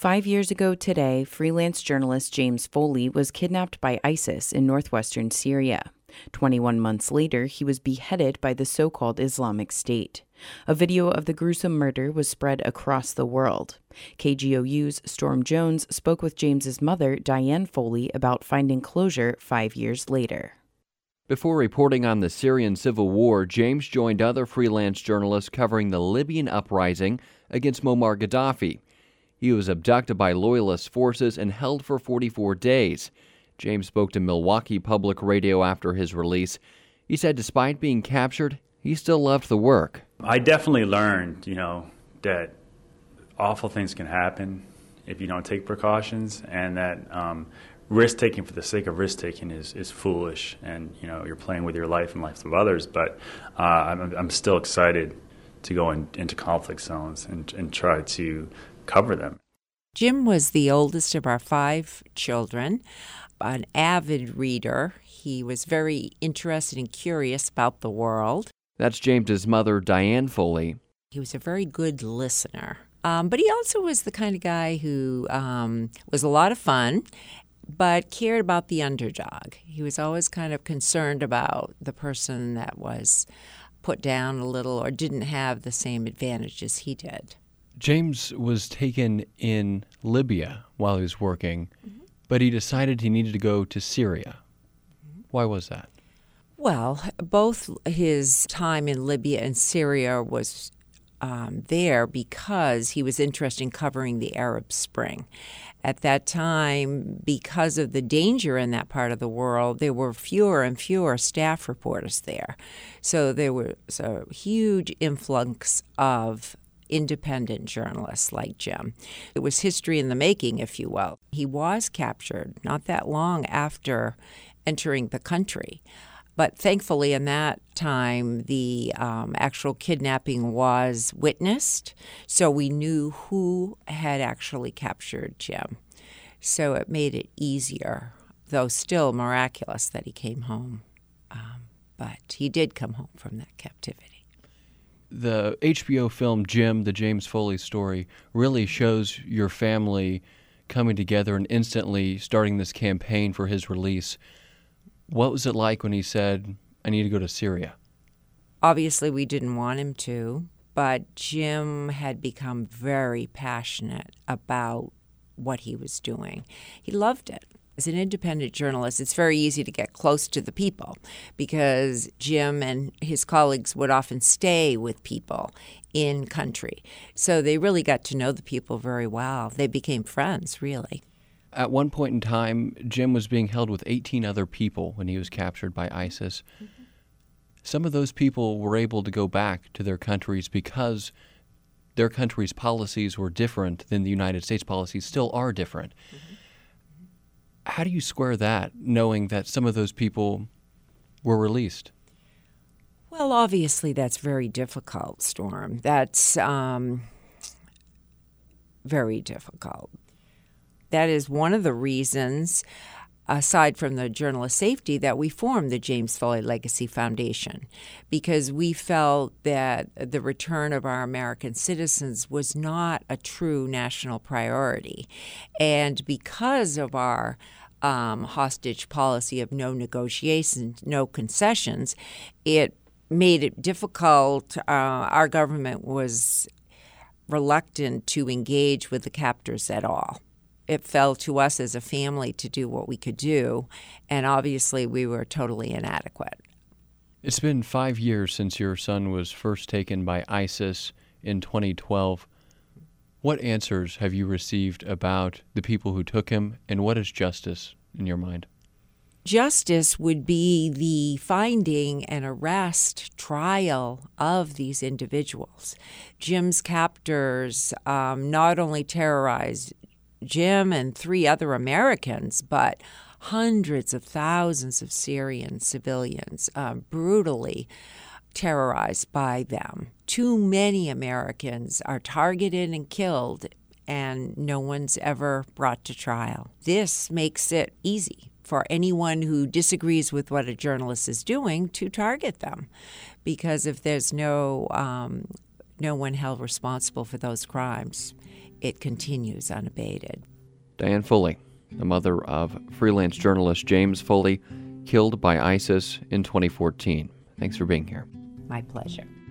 5 years ago today, freelance journalist James Foley was kidnapped by ISIS in northwestern Syria. 21 months later, he was beheaded by the so-called Islamic State. A video of the gruesome murder was spread across the world. KGOU's Storm Jones spoke with James's mother, Diane Foley, about finding closure 5 years later. Before reporting on the Syrian civil war, James joined other freelance journalists covering the Libyan uprising against Muammar Gaddafi. He was abducted by loyalist forces and held for 44 days. James spoke to Milwaukee Public Radio after his release. He said despite being captured, he still loved the work. I definitely learned, that awful things can happen if you don't take precautions, and that risk-taking for the sake of risk-taking is foolish, and, you're playing with your life and lives of others. But I'm still excited to go into conflict zones and try to cover them. Jim was the oldest of our 5 children, an avid reader. He was very interested and curious about the world. That's James's mother, Diane Foley. He was a very good listener. But he also was the kind of guy who was a lot of fun, but cared about the underdog. He was always kind of concerned about the person that was put down a little or didn't have the same advantages he did. James was taken in Libya while he was working, but he decided he needed to go to Syria. Why was that? Well, both his time in Libya and Syria was there because he was interested in covering the Arab Spring. At that time, because of the danger in that part of the world, there were fewer and fewer staff reporters there. So there was a huge influx of independent journalists like Jim. It was history in the making, if you will. He was captured not that long after entering the country. But thankfully, in that time, the actual kidnapping was witnessed, so we knew who had actually captured Jim. So it made it easier, though still miraculous that he came home. But he did come home from that captivity. The HBO film Jim, the James Foley story, really shows your family coming together and instantly starting this campaign for his release. What was it like when he said, I need to go to Syria? Obviously, we didn't want him to, but Jim had become very passionate about what he was doing. He loved it. As an independent journalist, it's very easy to get close to the people because Jim and his colleagues would often stay with people in country. So they really got to know the people very well. They became friends, really. At one point in time, Jim was being held with 18 other people when he was captured by ISIS. Some of those people were able to go back to their countries because their country's policies were different than the United States policies still are different. How do you square that, knowing that some of those people were released? Well, obviously, that's very difficult, Storm. That's very difficult. That is one of the reasons, aside from the journalist safety, that we formed the James Foley Legacy Foundation, because we felt that the return of our American citizens was not a true national priority. And because of our hostage policy of no negotiations, no concessions, it made it difficult. Our government was reluctant to engage with the captors at all. It fell to us as a family to do what we could do, and obviously we were totally inadequate. It's been 5 years since your son was first taken by ISIS in 2012. What answers have you received about the people who took him, and what is justice in your mind? Justice would be the finding and arrest, trial of these individuals. Jim's captors not only terrorized Jim and 3 other Americans, but hundreds of thousands of Syrian civilians brutally terrorized by them. Too many Americans are targeted and killed, and no one's ever brought to trial. This makes it easy for anyone who disagrees with what a journalist is doing to target them, because if there's no one held responsible for those crimes, it continues unabated. Diane Foley, the mother of freelance journalist James Foley, killed by ISIS in 2014. Thanks for being here. My pleasure.